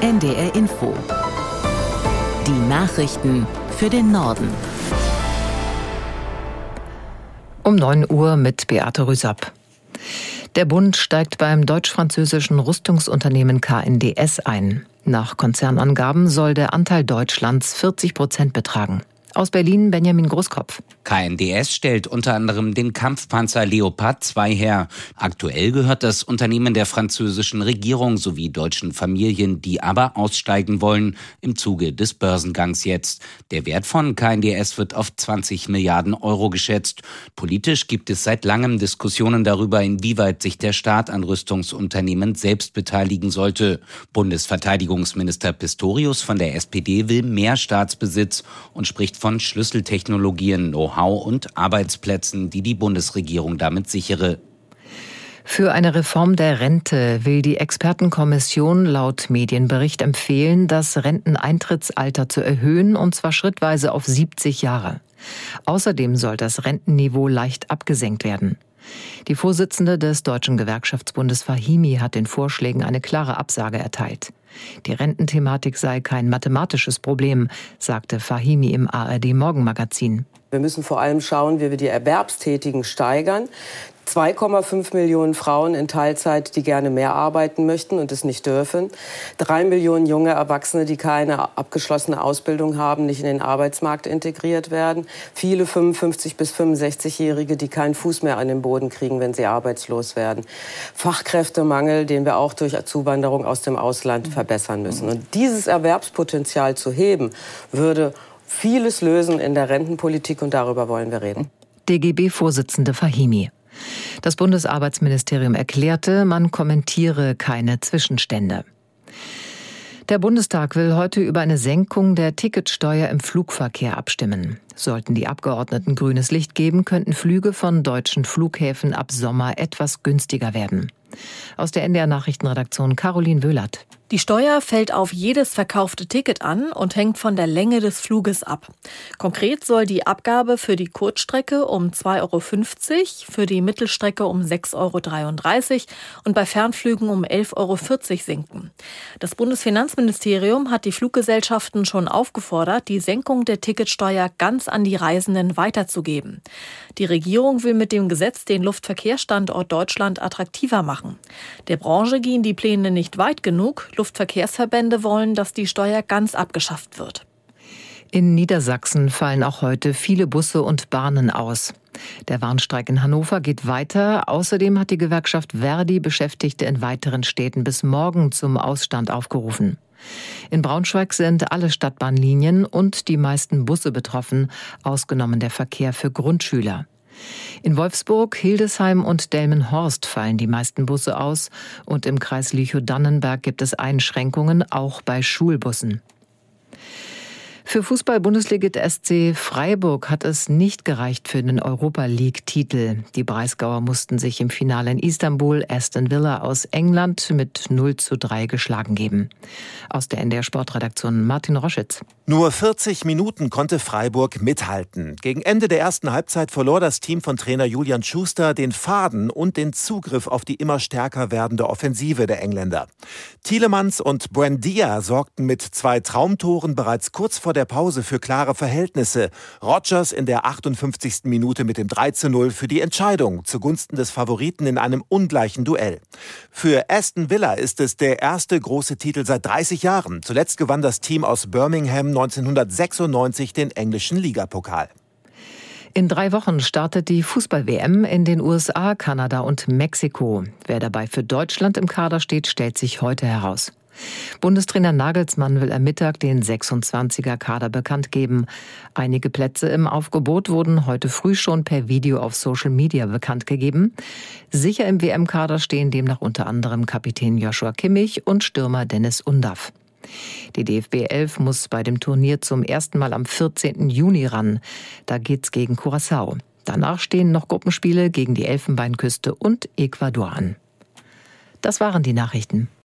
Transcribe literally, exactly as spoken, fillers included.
N D R Info. Die Nachrichten für den Norden. Um neun Uhr mit Beate Rüsapp. Der Bund steigt beim deutsch-französischen Rüstungsunternehmen K N D S ein. Nach Konzernangaben soll der Anteil Deutschlands vierzig Prozent betragen. Aus Berlin Benjamin Großkopf. K N D S stellt unter anderem den Kampfpanzer Leopard zwei her. Aktuell gehört das Unternehmen der französischen Regierung sowie deutschen Familien, die aber aussteigen wollen, im Zuge des Börsengangs jetzt. Der Wert von K N D S wird auf zwanzig Milliarden Euro geschätzt. Politisch gibt es seit langem Diskussionen darüber, inwieweit sich der Staat an Rüstungsunternehmen selbst beteiligen sollte. Bundesverteidigungsminister Pistorius von der S P D will mehr Staatsbesitz und spricht von Schlüsseltechnologien, Know-how und Arbeitsplätzen, die die Bundesregierung damit sichere. Für eine Reform der Rente will die Expertenkommission laut Medienbericht empfehlen, das Renteneintrittsalter zu erhöhen, und zwar schrittweise auf siebzig Jahre. Außerdem soll das Rentenniveau leicht abgesenkt werden. Die Vorsitzende des Deutschen Gewerkschaftsbundes Fahimi hat den Vorschlägen eine klare Absage erteilt. Die Rententhematik sei kein mathematisches Problem, sagte Fahimi im A R D-Morgenmagazin. Wir müssen vor allem schauen, wie wir die Erwerbstätigen steigern. zwei Komma fünf Millionen Frauen in Teilzeit, die gerne mehr arbeiten möchten und es nicht dürfen. drei Millionen junge Erwachsene, die keine abgeschlossene Ausbildung haben, nicht in den Arbeitsmarkt integriert werden. Viele fünfundfünfzig- bis fünfundsechzigjährige, die keinen Fuß mehr an den Boden kriegen, wenn sie arbeitslos werden. Fachkräftemangel, den wir auch durch Zuwanderung aus dem Ausland verbessern müssen. Und dieses Erwerbspotenzial zu heben, würde vieles lösen in der Rentenpolitik, und darüber wollen wir reden. D G B-Vorsitzende Fahimi. Das Bundesarbeitsministerium erklärte, man kommentiere keine Zwischenstände. Der Bundestag will heute über eine Senkung der Ticketsteuer im Flugverkehr abstimmen. Sollten die Abgeordneten grünes Licht geben, könnten Flüge von deutschen Flughäfen ab Sommer etwas günstiger werden. Aus der N D R-Nachrichtenredaktion Caroline Wöhlert. Die Steuer fällt auf jedes verkaufte Ticket an und hängt von der Länge des Fluges ab. Konkret soll die Abgabe für die Kurzstrecke um zwei Euro fünfzig, für die Mittelstrecke um sechs Euro dreiunddreißig und bei Fernflügen um elf Euro vierzig sinken. Das Bundesfinanzministerium hat die Fluggesellschaften schon aufgefordert, die Senkung der Ticketsteuer ganz an die Reisenden weiterzugeben. Die Regierung will mit dem Gesetz den Luftverkehrsstandort Deutschland attraktiver machen. Der Branche gehen die Pläne nicht weit genug. Luftverkehrsverbände wollen, dass die Steuer ganz abgeschafft wird. In Niedersachsen fallen auch heute viele Busse und Bahnen aus. Der Warnstreik in Hannover geht weiter. Außerdem hat die Gewerkschaft Verdi Beschäftigte in weiteren Städten bis morgen zum Ausstand aufgerufen. In Braunschweig sind alle Stadtbahnlinien und die meisten Busse betroffen, ausgenommen der Verkehr für Grundschüler. In Wolfsburg, Hildesheim und Delmenhorst fallen die meisten Busse aus, und im Kreis Lüchow-Dannenberg gibt es Einschränkungen, auch bei Schulbussen. Für Fußball-Bundesligist S C Freiburg hat es nicht gereicht für den Europa-League-Titel. Die Breisgauer mussten sich im Finale in Istanbul Aston Villa aus England mit null zu drei geschlagen geben. Aus der N D R-Sportredaktion Martin Roschitz. Nur vierzig Minuten konnte Freiburg mithalten. Gegen Ende der ersten Halbzeit verlor das Team von Trainer Julian Schuster den Faden und den Zugriff auf die immer stärker werdende Offensive der Engländer. Tielemans und Buendia sorgten mit zwei Traumtoren bereits kurz vor der Pause für klare Verhältnisse. Rodgers in der achtundfünfzigsten Minute mit dem drei zu null für die Entscheidung zugunsten des Favoriten in einem ungleichen Duell. Für Aston Villa ist es der erste große Titel seit dreißig Jahren. Zuletzt gewann das Team aus Birmingham neunzehnhundertsechsundneunzig den englischen Ligapokal. In drei Wochen startet die Fußball-W M in den U S A, Kanada und Mexiko. Wer dabei für Deutschland im Kader steht, stellt sich heute heraus. Bundestrainer Nagelsmann will am Mittag den sechsundzwanziger-Kader bekannt geben. Einige Plätze im Aufgebot wurden heute früh schon per Video auf Social Media bekannt gegeben. Sicher im W M-Kader stehen demnach unter anderem Kapitän Joshua Kimmich und Stürmer Dennis Undaff. Die D F B elf muss bei dem Turnier zum ersten Mal am vierzehnten Juni ran. Da geht's gegen Curaçao. Danach stehen noch Gruppenspiele gegen die Elfenbeinküste und Ecuador an. Das waren die Nachrichten.